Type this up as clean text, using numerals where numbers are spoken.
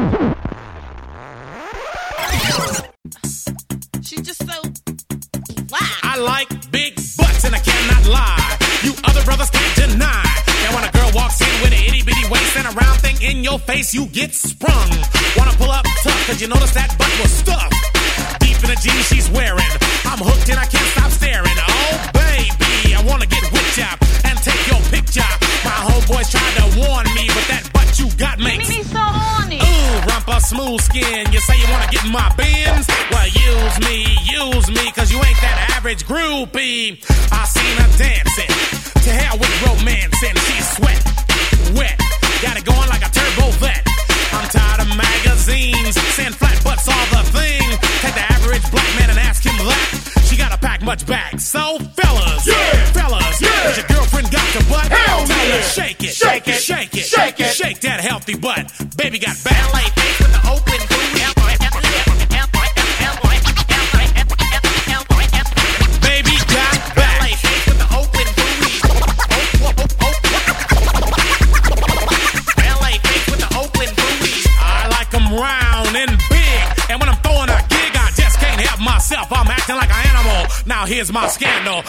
She's just so wow. I like big butts and I cannot lie. You other brothers can't deny that when a girl walks in with an itty bitty waist and a round thing in your face, you get sprung. Wanna pull up tough, cause you notice that butt was stuffed deep in the jeans she's wearing. I'm hooked and I can't stop staring. Oh baby, I wanna get with ya and take your picture. My homeboys tried to warn me, but that butt you got makes me so horny. ooh, rumpa smooth skin. You say you wanna get in my bins? Well, use me, cause you ain't that average groupie. I seen her dancing, to hell with romancing. She's sweat, wet, got it going like a turbo vet. I'm tired of magazines, saying flat butts all the thing. Take the average black man and ask him that. She gotta pack much back. So fellas, has your girlfriend got your butt? Hell Tell yeah. her shake it, Shake it. shake it, Shake it. shake that healthy butt. Baby got ballet face with the open booty. Baby got ballet face with the open booty. Ballet face with the open booty. I like 'em round and big, and when I'm throwing a gig, I just can't help myself. I'm acting like an animal. Now here's my scandal.